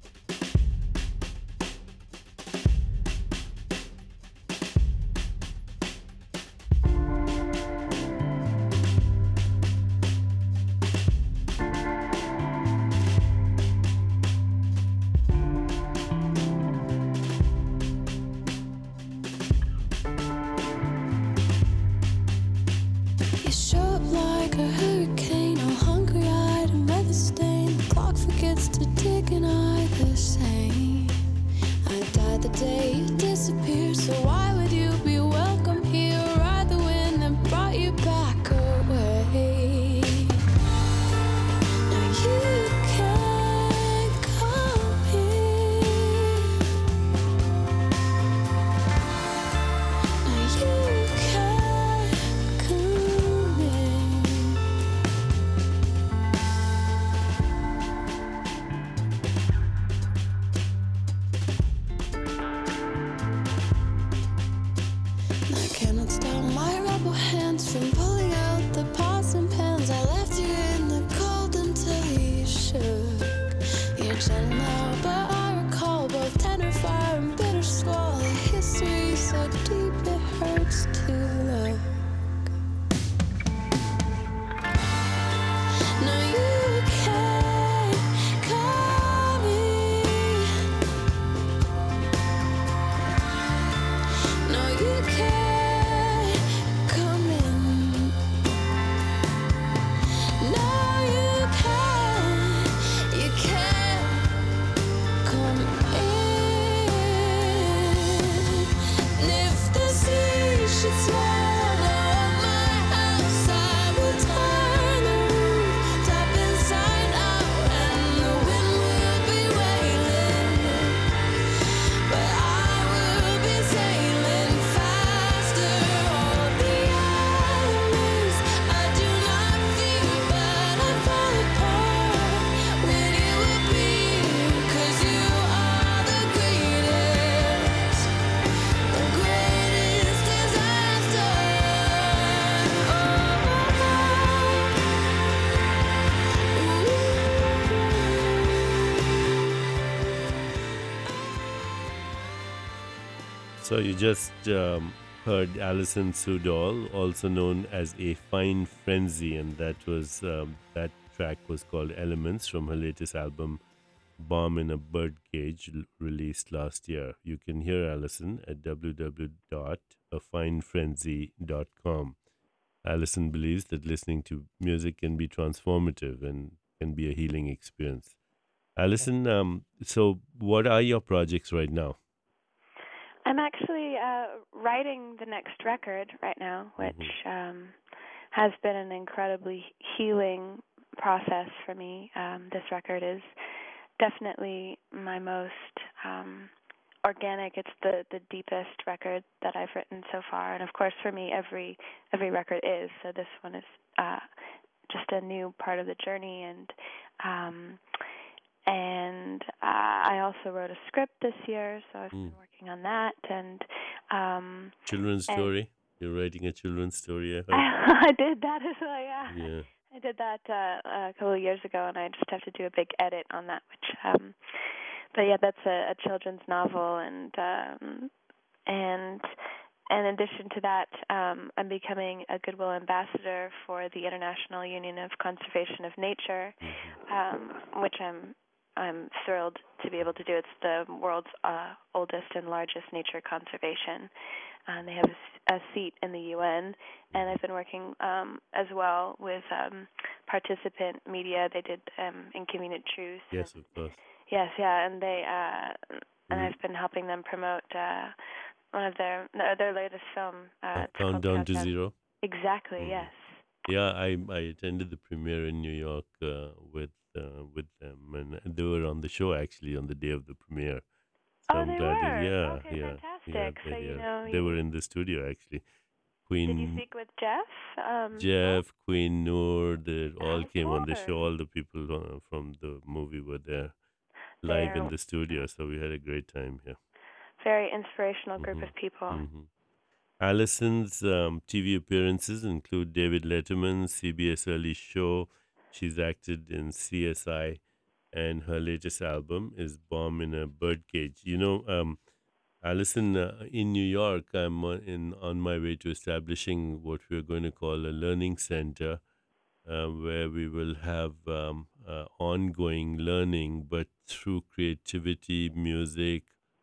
Speaker 5: You show up like a hurricane, all hungry-eyed and weather-stained. The clock forgets to tick and I the same. I died the day you disappeared, so why would you be welcome here? Ride the wind that brought you back away. Now you can't come here. Now you can't come in. I cannot stop my rebel hands from pulling out the pots and pans. I left you in the cold until you shook. You're gentle now, but I recall both tender fire and bitter squall. A history so deep it hurts to look. No, you can't come in. No, you can't come in.
Speaker 2: So you just um, heard Alison Sudol, also known as A Fine Frenzy, and that was um, that track was called Elements from her latest album, Bomb in a Birdcage, l- released last year. You can hear Alison at w w w dot a fine frenzy dot com. Alison believes that listening to music can be transformative and can be a healing experience. Alison, um, so what are your projects right now?
Speaker 4: I'm actually uh, writing the next record right now, which um, has been an incredibly healing process for me. Um, this record is definitely my most um, organic. It's the, the deepest record that I've written so far, and of course, for me, every every record is. So this one is uh, just a new part of the journey, and um, and uh, I also wrote a script this year, so I've
Speaker 2: Mm.
Speaker 4: been working on that, and um,
Speaker 2: Children's
Speaker 4: and
Speaker 2: story? You're writing a children's story, I heard.
Speaker 4: I, I did that as well. Yeah,
Speaker 2: Yeah.
Speaker 4: I did that uh, a couple of years ago, and I just have to do a big edit on that. Which, um, but yeah, that's a, a children's novel, and um, and in addition to that, um, I'm becoming a Goodwill ambassador for the International Union of Conservation of Nature, um, which I'm I'm thrilled to be able to do. It's the world's uh, oldest and largest nature conservation. And they have a, s- a seat in the U N, and I've been working um, as well with um, participant media. They did um, Inconvenient Truth.
Speaker 2: Yes, of course.
Speaker 4: Yes, yeah, and they uh, and
Speaker 2: Mm.
Speaker 4: I've been helping them promote uh, one of their their their latest film. Uh,
Speaker 2: Uh,
Speaker 4: it's called
Speaker 2: Countdown to
Speaker 4: Countdown.
Speaker 2: Zero.
Speaker 4: Exactly.
Speaker 2: Mm.
Speaker 4: Yes.
Speaker 2: Yeah, I I attended the premiere in New York uh, with uh, with them, and they were on the show actually on the day of the premiere. So
Speaker 4: Oh,
Speaker 2: I'm
Speaker 4: they
Speaker 2: glad. You,
Speaker 4: were.
Speaker 2: yeah,
Speaker 4: Okay,
Speaker 2: yeah,
Speaker 4: fantastic.
Speaker 2: yeah.
Speaker 4: So
Speaker 2: They,
Speaker 4: you
Speaker 2: yeah,
Speaker 4: know,
Speaker 2: they were
Speaker 4: you,
Speaker 2: in the studio actually.
Speaker 4: did you
Speaker 2: Queen
Speaker 4: speak with Jeff? Um,
Speaker 2: Jeff, Queen Noor, they all
Speaker 4: of
Speaker 2: came on the
Speaker 4: course.
Speaker 2: show. All the people uh, from the movie were there live in
Speaker 4: They're
Speaker 2: the studio, so we had a great time here.
Speaker 4: very inspirational group
Speaker 2: hmm
Speaker 4: of people.
Speaker 2: hmm Allison's um, T V appearances include David Letterman's C B S Early Show. She's acted in C S I, and her latest album is Bomb in a Birdcage. You know, um, Allison, uh, in New York, I'm on, in, on my way to establishing what we're going to call a learning center, uh, where we will have um, uh, ongoing learning, but through creativity, music,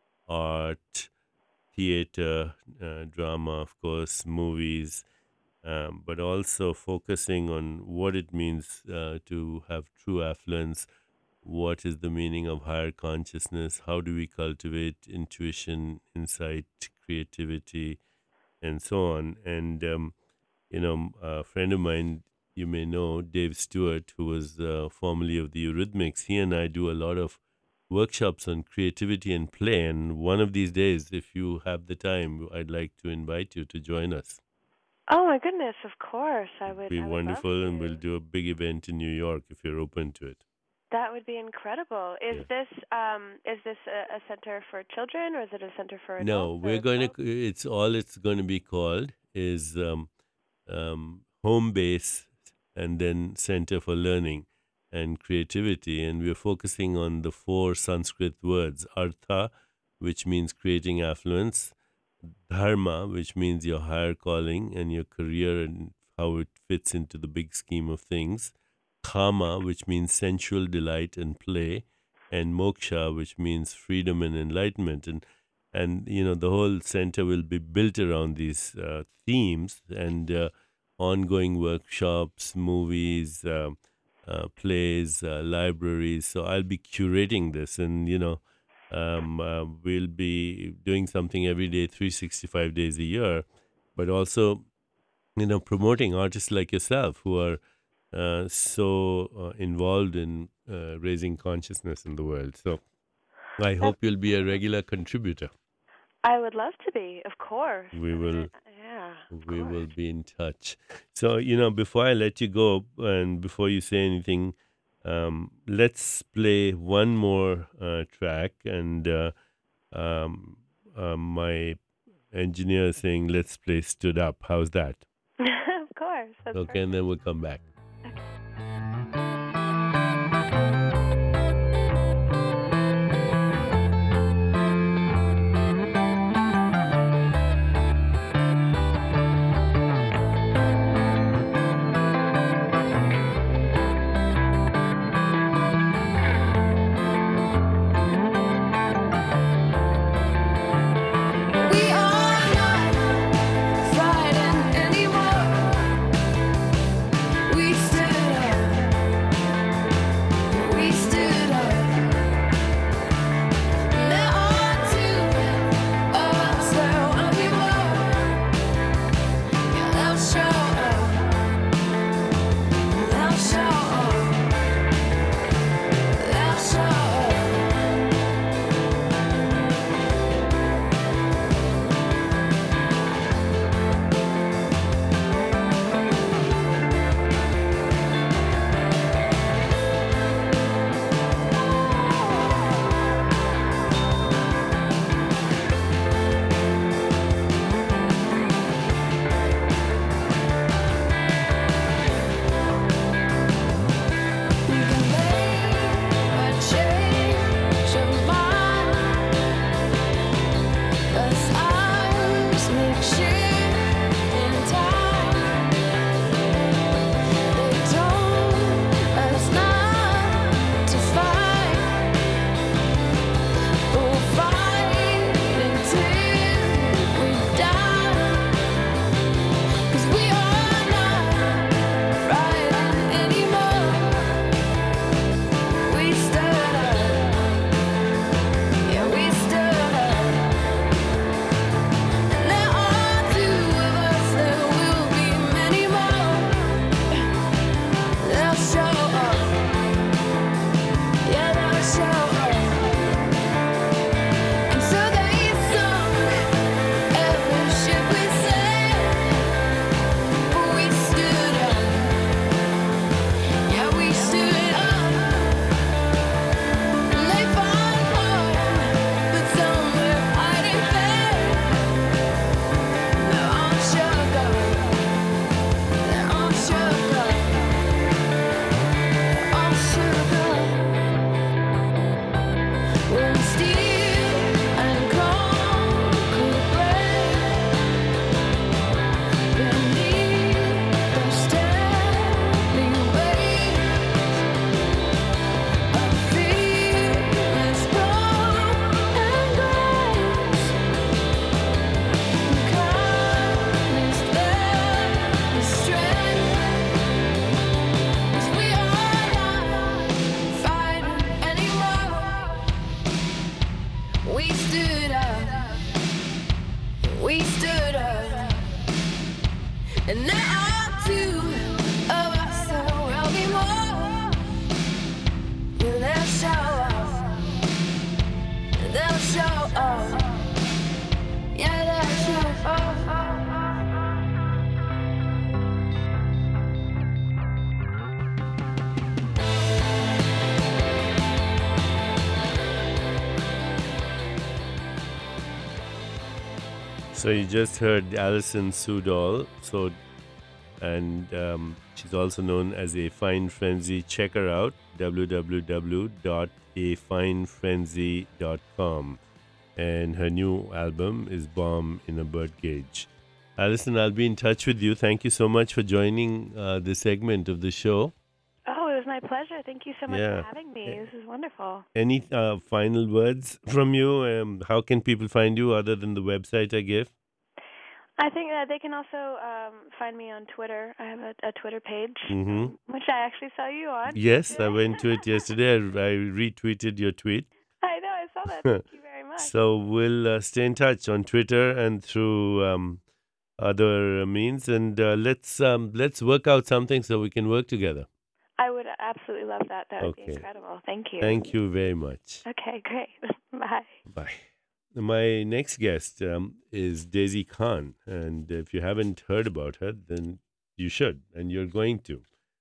Speaker 2: art, theater, uh, drama, of course, movies, um, but also focusing on what it means uh, to have true affluence. What is the meaning of higher consciousness? How do we cultivate intuition, insight, creativity, and so on? And, um, you know, a friend of mine, you may know, Dave Stewart, who was uh, formerly of the Eurythmics, he and I do a lot of workshops on creativity and play. And one of these days, if you have the time, I'd like to invite you to join us.
Speaker 4: Oh my goodness! Of course, I
Speaker 2: It'd
Speaker 4: would.
Speaker 2: be
Speaker 4: I would
Speaker 2: wonderful,
Speaker 4: love
Speaker 2: and
Speaker 4: to.
Speaker 2: we'll do a big event in New York if you're open to it.
Speaker 4: That would be incredible. Is
Speaker 2: Yeah.
Speaker 4: this um is this a, a center for children, or is it a center for adults?
Speaker 2: No, we're
Speaker 4: or
Speaker 2: going
Speaker 4: both?
Speaker 2: to. It's all it's going to be called is um, um, home base, and then Center for Learning and Creativity, and we're focusing on the four Sanskrit words: Artha, which means creating affluence; Dharma, which means your higher calling and your career and how it fits into the big scheme of things; Kama, which means sensual delight and play; and Moksha, which means freedom and enlightenment. And and you know the whole center will be built around these uh, themes and uh, ongoing workshops, movies, uh, uh, plays, uh, libraries. So I'll be curating this, and you know um, uh, we'll be doing something every day, three hundred sixty-five days a year, but also you know promoting artists like yourself who are uh, so uh, involved in uh, raising consciousness in the world. So I
Speaker 4: That's,
Speaker 2: hope you'll be a regular contributor.
Speaker 4: I would love to be, of course.
Speaker 2: We
Speaker 4: I
Speaker 2: will
Speaker 4: mean, yeah, of
Speaker 2: we will
Speaker 4: course.
Speaker 2: be in touch. So you know before I let you go and before you say anything, um, let's play one more uh, track. And uh, um, uh, my engineer is saying let's play Stood Up. How's that?
Speaker 4: Of course. That's
Speaker 2: Okay, and then we'll come back.
Speaker 5: We stood up, we stood up, and now two of us will be more. They'll show up, they'll show up, yeah, they'll show up.
Speaker 2: So you just heard Alison Sudol, so, and um, she's also known as A Fine Frenzy. Check her out, w w w dot a fine frenzy dot com. And her new album is Bomb in a Birdcage. Alison, I'll be in touch with you. Thank you so much for joining uh, this segment of the show.
Speaker 4: Oh, it was my pleasure. Thank you so much
Speaker 2: Yeah.
Speaker 4: for having me. This is wonderful.
Speaker 2: Any uh, final words from you? Um, how can people find you other than the website I gave?
Speaker 4: I think that they can also um, find me on Twitter. I have a, a Twitter page,
Speaker 2: Mm-hmm.
Speaker 4: um, which I actually saw you on.
Speaker 2: Yes, I went to it yesterday. I, I retweeted your tweet.
Speaker 4: I know, I saw that. Thank you very much.
Speaker 2: So we'll uh, stay in touch on Twitter and through um, other means, and uh, let's um, let's work out something so we can work together.
Speaker 4: I would absolutely love that. That would
Speaker 2: Okay.
Speaker 4: be incredible. Thank you.
Speaker 2: Thank you very much.
Speaker 4: Okay, great. Bye.
Speaker 2: Bye. My next guest um, is Daisy Khan, and if you haven't heard about her, then you should, and you're going to.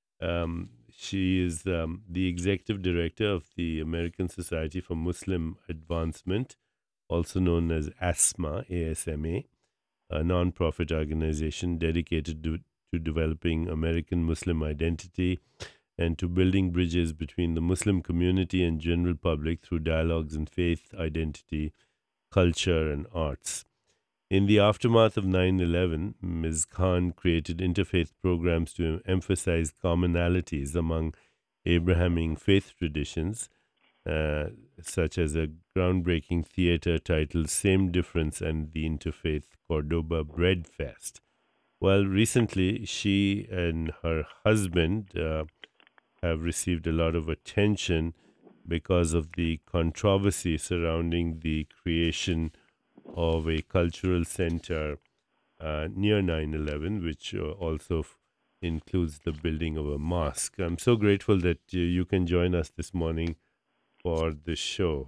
Speaker 2: Um, she is um, the executive director of the American Society for Muslim Advancement, also known as ASMA, A S M A, a non-profit organization dedicated to, to developing American Muslim identity and to building bridges between the Muslim community and general public through dialogues in faith, identity, culture, and arts. In the aftermath of nine eleven, Miz Khan created interfaith programs to emphasize commonalities among Abrahamic faith traditions, uh, such as a groundbreaking theater titled Same Difference and the Interfaith Cordoba Bread Fest. Well, recently, she and her husband uh, have received a lot of attention because of the controversy surrounding the creation of a cultural center uh, near nine eleven, which uh, also f- includes the building of a mosque. I'm so grateful that uh, you can join us this morning for the show.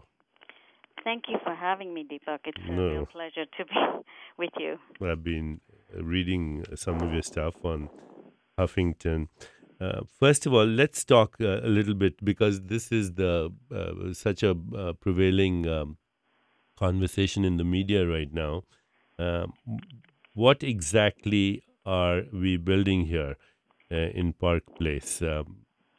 Speaker 6: Thank you for having me, Deepak. It's a
Speaker 2: No.
Speaker 6: real pleasure to be with you.
Speaker 2: I've been reading some of your stuff on Huffington. Uh, first of all, let's talk uh, a little bit, because this is the uh, such a uh, prevailing um, conversation in the media right now. Um, what exactly are we building here uh, in Park Place? Um,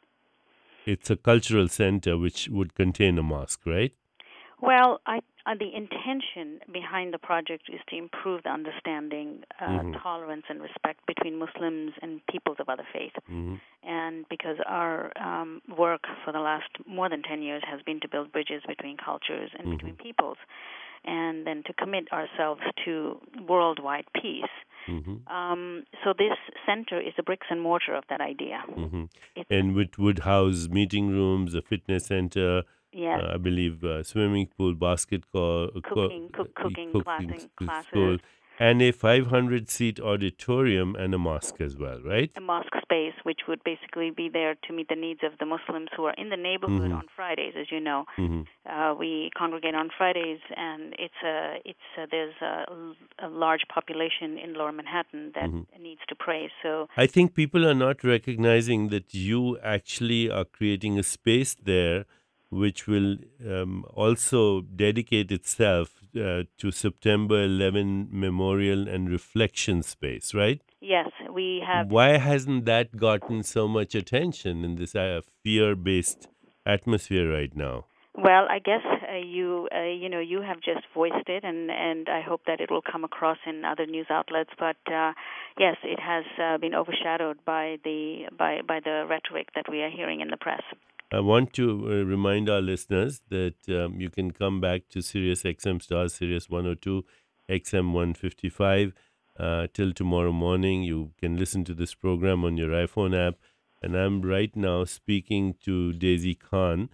Speaker 2: it's a cultural center which would contain a mosque, right?
Speaker 6: Well, I, uh, the intention behind the project is to improve the understanding, uh,
Speaker 2: Mhm.
Speaker 6: tolerance, and respect between Muslims and peoples of other faiths.
Speaker 2: Mm-hmm.
Speaker 6: And because our um, work for the last more than ten years has been to build bridges between cultures and
Speaker 2: Mhm.
Speaker 6: between peoples, and then to commit ourselves to worldwide peace.
Speaker 2: Mm-hmm.
Speaker 6: Um, so this center is the bricks and mortar of that idea.
Speaker 2: Mm-hmm.
Speaker 6: It's,
Speaker 2: And it would house meeting rooms, a fitness center,
Speaker 6: yes,
Speaker 2: uh, I believe uh, swimming pool, basketball, uh, co-
Speaker 6: Cooking- cook-
Speaker 2: uh,
Speaker 6: cooking classing-
Speaker 2: s-
Speaker 6: classes.
Speaker 2: school, and a five hundred seat auditorium and a mosque as well, right?
Speaker 6: a mosque space, which would basically be there to meet the needs of the Muslims who are in the neighborhood
Speaker 2: Mhm.
Speaker 6: on Fridays. As you know,
Speaker 2: Mm-hmm.
Speaker 6: uh, we congregate on Fridays, and it's a it's a, there's a, a large population in Lower Manhattan that
Speaker 2: Mhm.
Speaker 6: needs to pray. So
Speaker 2: I think people are not recognizing that you actually are creating a space there which will um, also dedicate itself uh, to September eleventh Memorial and Reflection Space, right?
Speaker 6: yes, we have.
Speaker 2: Why hasn't that gotten so much attention in this uh, fear-based atmosphere right now?
Speaker 6: Well, I guess uh, you uh, you know you have just voiced it, and, and I hope that it will come across in other news outlets. But uh, yes, it has uh, been overshadowed by the by by the rhetoric that we are hearing in the press.
Speaker 2: I want to uh, remind our listeners that um, you can come back to Sirius X M Stars, Sirius one oh two, X M one fifty-five uh, till tomorrow morning. You can listen to this program on your iPhone app. And I'm right now speaking to Daisy Khan,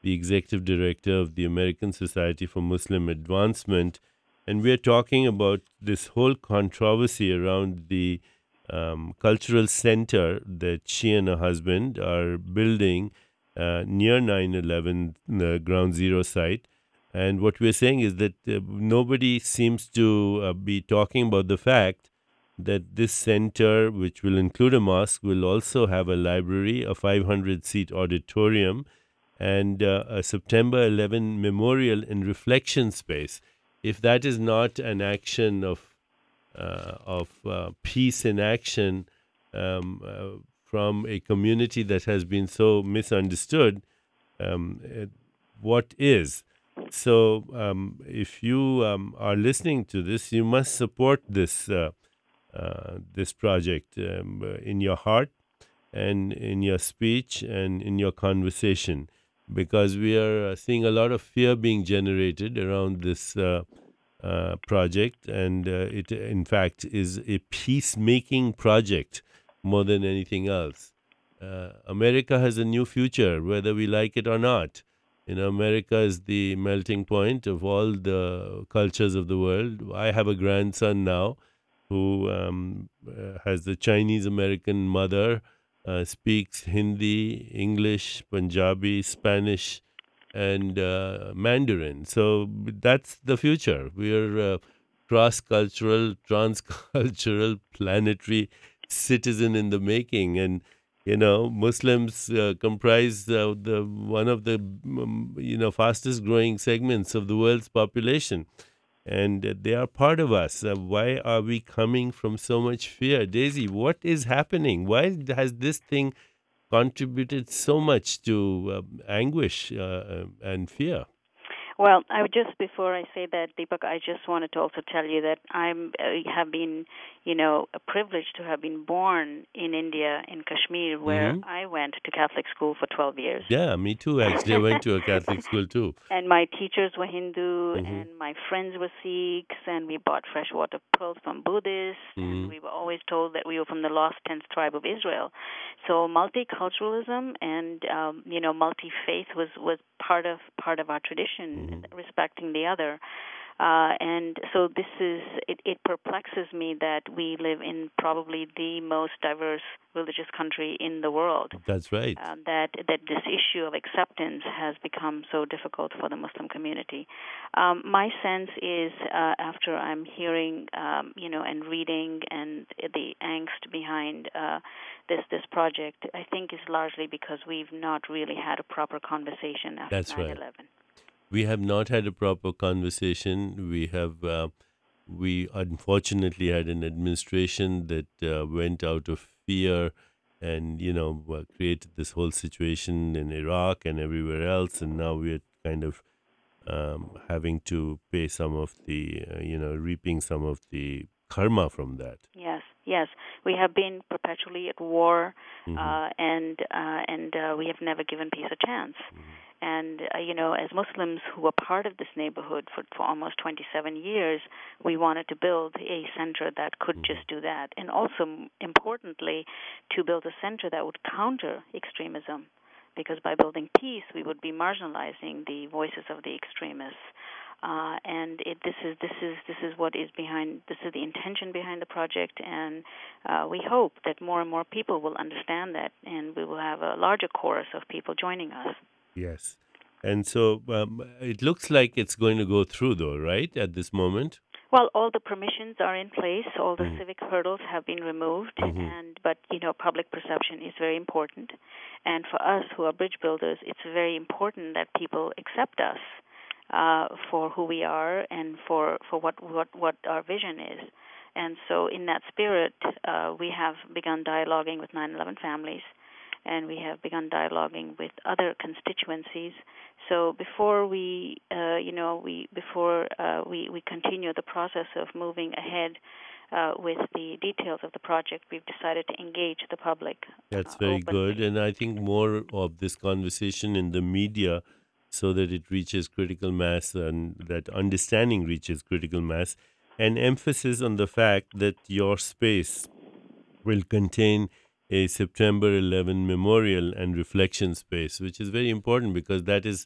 Speaker 2: the executive director of the American Society for Muslim Advancement. And we're talking about this whole controversy around the um, cultural center that she and her husband are building uh, near nine eleven, the Ground Zero site. And what we're saying is that uh, nobody seems to uh, be talking about the fact that this center, which will include a mosque, will also have a library, a five hundred seat auditorium, and uh, a September eleventh memorial and reflection space. If that is not an action of uh, of uh, peace in action um, uh, from a community that has been so misunderstood, um, uh, what is? So, um, if you um, are listening to this, you must support this uh, uh, this project um, in your heart and in your speech and in your conversation, because we are uh, seeing a lot of fear being generated around this uh, uh, project, and uh, it, in fact, is a peacemaking project more than anything else. Uh, America has a new future, whether we like it or not. You know, America is the melting point of all the cultures of the world. I have a grandson now who um, uh, has the Chinese American mother, uh, speaks Hindi, English, Punjabi, Spanish, and uh, Mandarin. So that's the future. We are uh, cross-cultural, trans-cultural, planetary citizen in the making. And you know, Muslims uh, comprise uh, the one of the um, you know fastest growing segments of the world's population, and uh, they are part of us. Uh, why are we coming from so much fear, Daisy? What is happening? Why has this thing contributed so much to uh, anguish uh, and fear?
Speaker 6: Well, I would just before I say that, Deepak, I just wanted to also tell you that I'm uh, have been, you know, privileged to have been born in India, in Kashmir, where
Speaker 2: Mhm.
Speaker 6: I went to Catholic school for twelve years.
Speaker 2: Yeah, me too. Actually, I went to a Catholic school too.
Speaker 6: And my teachers were Hindu,
Speaker 2: Mhm.
Speaker 6: and my friends were Sikhs, and we bought freshwater pearls from Buddhists,
Speaker 2: Mhm.
Speaker 6: and we were always told that we were from the lost tenth tribe of Israel. So multiculturalism and um, you know multi-faith was was part of part of our tradition,
Speaker 2: Mhm.
Speaker 6: respecting the other. Uh, and so this is, it, it perplexes me that we live in probably the most diverse religious country in the world.
Speaker 2: That's right.
Speaker 6: Uh, that that this issue of acceptance has become so difficult for the Muslim community. Um, my sense is, uh, after I'm hearing, um, you know, and reading, and the angst behind uh, this this project, I think is largely because we've not really had a proper conversation after
Speaker 2: That's right.
Speaker 6: nine eleven.
Speaker 2: We have not had a proper conversation. We have, uh, we unfortunately had an administration that uh, went out of fear and, you know, uh, created this whole situation in Iraq and everywhere else. And now we're kind of um, having to pay some of the, uh, you know, reaping some of the karma from that.
Speaker 6: Yes, yes, we have been perpetually at war,
Speaker 2: Mhm.
Speaker 6: uh, and uh, and uh, we have never given peace a chance. And uh, you know, as Muslims who were part of this neighborhood for, for almost twenty-seven years, we wanted to build a center that could just do that, and also m- importantly, to build a center that would counter extremism, because by building peace, we would be marginalizing the voices of the extremists. Uh, and it, this is this is this is what is behind. This is the intention behind the project, and uh, we hope that more and more people will understand that, and we will have a larger chorus of people joining us.
Speaker 2: Yes. And so um, it looks like it's going to go through, though, right, at this moment?
Speaker 6: Well, all the permissions are in place. All the
Speaker 2: Mm.
Speaker 6: civic hurdles have been removed,
Speaker 2: Mhm.
Speaker 6: and but you know, public perception is very important. And for us who are bridge builders, it's very important that people accept us uh, for who we are and for for what what what our vision is. And so, in that spirit, uh, we have begun dialoguing with nine eleven families, and we have begun dialoguing with other constituencies. So before we, uh, you know, we before uh, we we continue the process of moving ahead uh, with the details of the project, we've decided to engage the public.
Speaker 2: That's
Speaker 6: uh,
Speaker 2: very
Speaker 6: openly.
Speaker 2: good. And I think more of this conversation in the media so that it reaches critical mass and that understanding reaches critical mass, and emphasis on the fact that your space will contain a September eleventh memorial and reflection space, which is very important because that is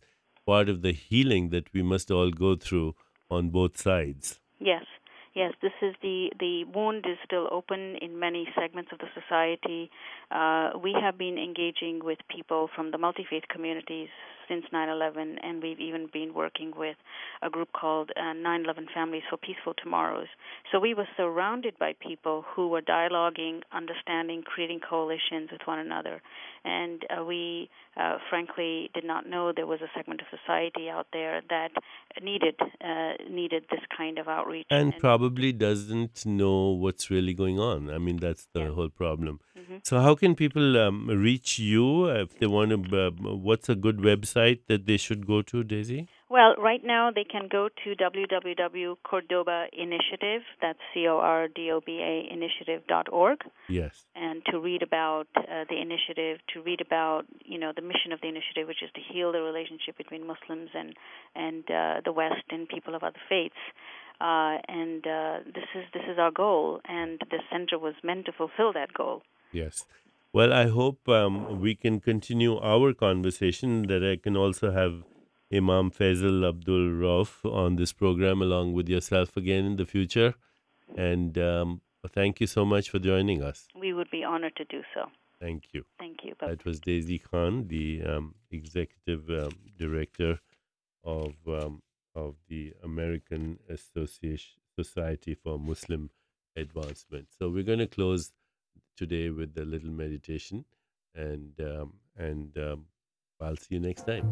Speaker 2: part of the healing that we must all go through on both sides.
Speaker 6: Yes. Yes, this is the, the wound is still open in many segments of the society. Uh, we have been engaging with people from the multi-faith communities since nine eleven, and we've even been working with a group called uh, nine eleven Families for Peaceful Tomorrows. So we were surrounded by people who were dialoguing, understanding, creating coalitions with one another. And uh, we, uh, frankly, did not know there was a segment of society out there that needed uh, needed this kind of outreach.
Speaker 2: And,
Speaker 6: and
Speaker 2: probably doesn't know what's really going on. I mean, that's the
Speaker 6: Yeah.
Speaker 2: whole problem.
Speaker 6: Mhm.
Speaker 2: So how can people um, reach you if they want to? Uh, what's a good website that they should go to, Daisy?
Speaker 6: Well, right now they can go to w w w dot cordoba initiative, that's C O R D O B A initiative dot org,
Speaker 2: Yes.
Speaker 6: and to read about uh, the initiative, to read about, you know, the mission of the initiative, which is to heal the relationship between Muslims and and uh, the West and people of other faiths. Uh, and uh, this is this is our goal, and the center was meant to fulfill that goal.
Speaker 2: Yes. Well, I hope um, we can continue our conversation, that I can also have Imam Faisal Abdul Rauf on this program along with yourself again in the future. And um, thank you so much for joining us.
Speaker 6: We would be honored to do so.
Speaker 2: Thank you.
Speaker 6: Thank you. Bye.
Speaker 2: That was Daisy Khan, the um, executive um, director of um, of the American Association Society for Muslim Advancement. So we're going to close today with a little meditation, and um, and um, I'll see you next time.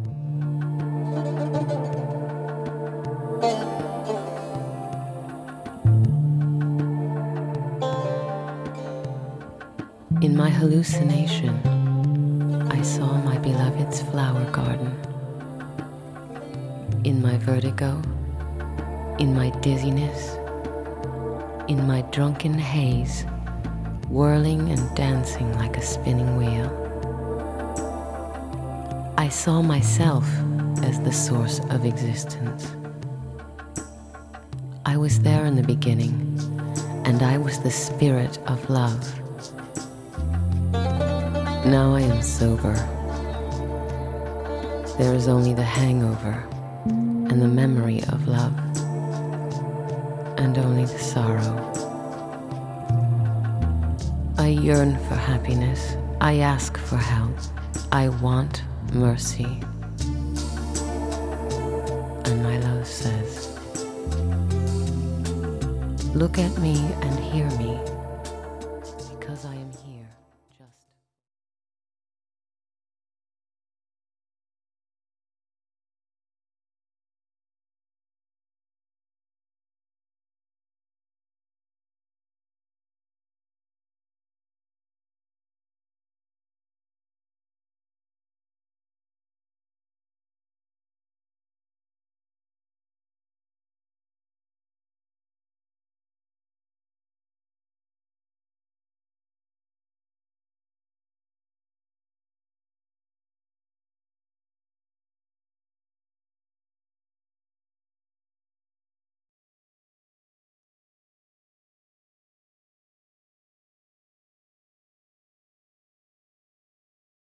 Speaker 7: In my hallucination, I saw my beloved's flower garden. In my vertigo, in my dizziness, in my drunken haze, whirling and dancing like a spinning wheel, I saw myself as the source of existence. I was there in the beginning, and I was the spirit of love. Now I am sober. There is only the hangover and the memory of love, and only the sorrow. I yearn for happiness. I ask for help. I want mercy. And my love says, look at me and hear me.